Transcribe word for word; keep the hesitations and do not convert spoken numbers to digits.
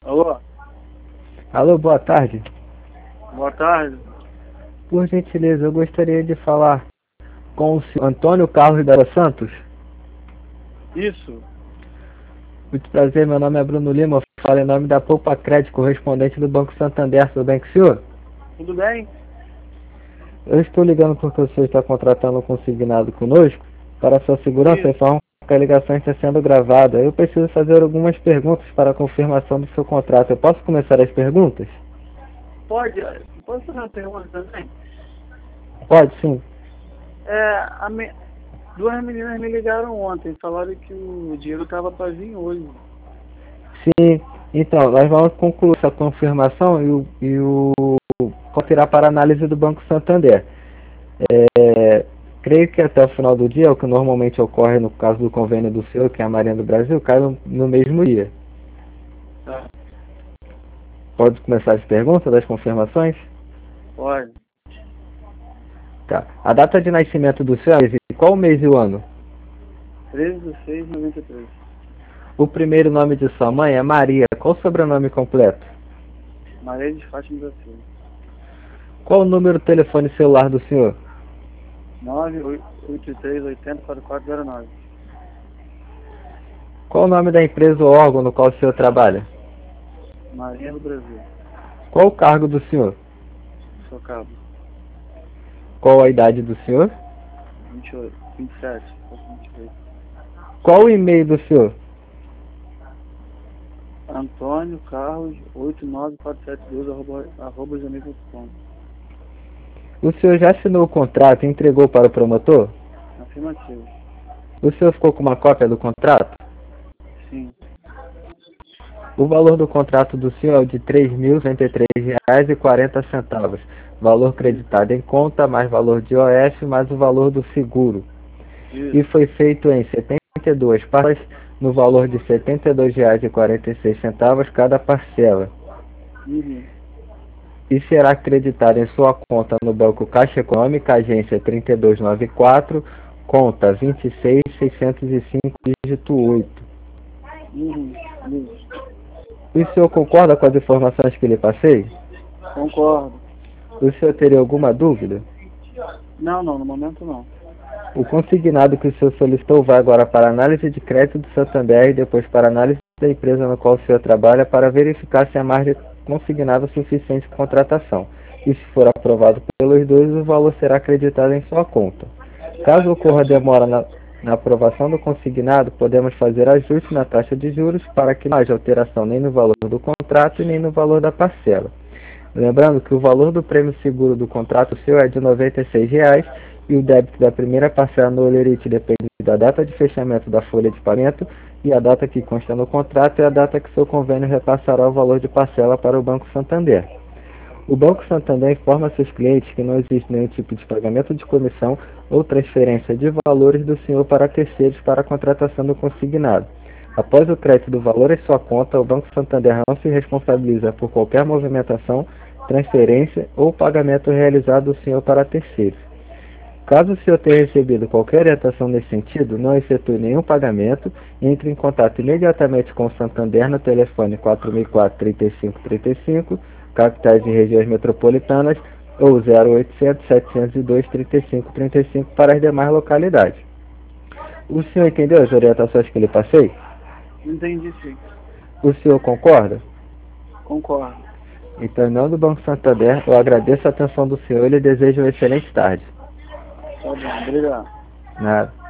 Alô, Alô, boa tarde. boa tarde. Por gentileza, eu gostaria de falar com o senhor Antônio Carlos da Santos. Isso, Muito prazer, meu nome é Bruno Lima, eu falo em nome da Poupa Crédito, correspondente do Banco Santander. Tudo bem com o senhor? tudo bem? Eu estou ligando porque o senhor está contratando um consignado conosco. Para sua segurança, Isso, informo que a ligação está sendo gravada. Eu preciso fazer algumas perguntas para a confirmação do seu contrato. Eu posso começar as perguntas? pode, posso fazer uma pergunta também? Pode, sim. É, a me- duas meninas me ligaram ontem, falaram que o dinheiro estava para vir hoje. Sim, então, nós vamos concluir essa confirmação e o, e o conferirá para análise do Banco Santander. É, creio que até o final do dia, o que normalmente ocorre no caso do convênio do senhor, que é a Marinha do Brasil, cai no, no mesmo dia. Tá, Pode começar as perguntas das confirmações? pode. Tá. A data de nascimento do senhor, e qual o mês e o ano? treze de seis de noventa e três. O primeiro nome de sua mãe é Maria. Qual o sobrenome completo? Maria de Fátima da Silva. Qual o número do telefone celular do senhor? nove oito três oito zero quatro quatro zero nove. Qual o nome da empresa ou órgão no qual o senhor trabalha? Marinha do Brasil. Qual o cargo do senhor? Sou cabo. Qual a idade do senhor? vinte e oito, vinte e sete, vinte e oito. Qual o e-mail do senhor? Antônio Carlos oito nove quatro sete dois arroba, arroba gmail ponto com. O senhor já assinou o contrato e entregou para o promotor? Afirmativo. O senhor ficou com uma cópia do contrato? Sim. O valor do contrato do senhor é o de três mil cento e três reais e quarenta centavos. Valor creditado em conta, mais valor de O F, mais o valor do seguro. E Isso. foi feito em setenta e duas parcelas, no valor de setenta e dois reais e quarenta e seis centavos cada parcela. Uhum. E será acreditado em sua conta no Banco Caixa Econômica, agência trinta e dois noventa e quatro, conta vinte e seis seiscentos e cinco, dígito oito. Uhum. Isso. O senhor concorda com as informações que lhe passei? Concordo. O senhor teria alguma dúvida? Não, não, no momento não. O consignado que o senhor solicitou vai agora para análise de crédito do Santander e depois para análise da empresa na qual o senhor trabalha para verificar se a margem consignada é suficiente para contratação. E se for aprovado pelos dois, o valor será acreditado em sua conta. Caso ocorra demora na, na aprovação do consignado, podemos fazer ajuste na taxa de juros para que não haja alteração nem no valor do contrato e nem no valor da parcela. Lembrando que o valor do prêmio seguro do contrato seu é de noventa e seis reais e o débito da primeira parcela no Olerite depende da data de fechamento da folha de pagamento e a data que consta no contrato é a data que seu convênio repassará o valor de parcela para o Banco Santander. O Banco Santander informa seus clientes que não existe nenhum tipo de pagamento de comissão ou transferência de valores do senhor para terceiros para a contratação do consignado. Após o crédito do valor em sua conta, o Banco Santander não se responsabiliza por qualquer movimentação, transferência ou pagamento realizado do senhor para terceiros. Caso o senhor tenha recebido qualquer orientação nesse sentido, não efetue nenhum pagamento, entre em contato imediatamente com o Santander no telefone quatro mil e quatro, trinta e cinco trinta e cinco, capitais e regiões metropolitanas, ou zero oitocentos, setecentos e dois, trinta e cinco trinta e cinco para as demais localidades. O senhor entendeu as orientações que lhe passei? Entendi, sim. O senhor concorda? Concordo. Então, em nome do Banco Santander, eu agradeço a atenção do senhor e lhe desejo uma excelente tarde. Tá bom, obrigado. Nada.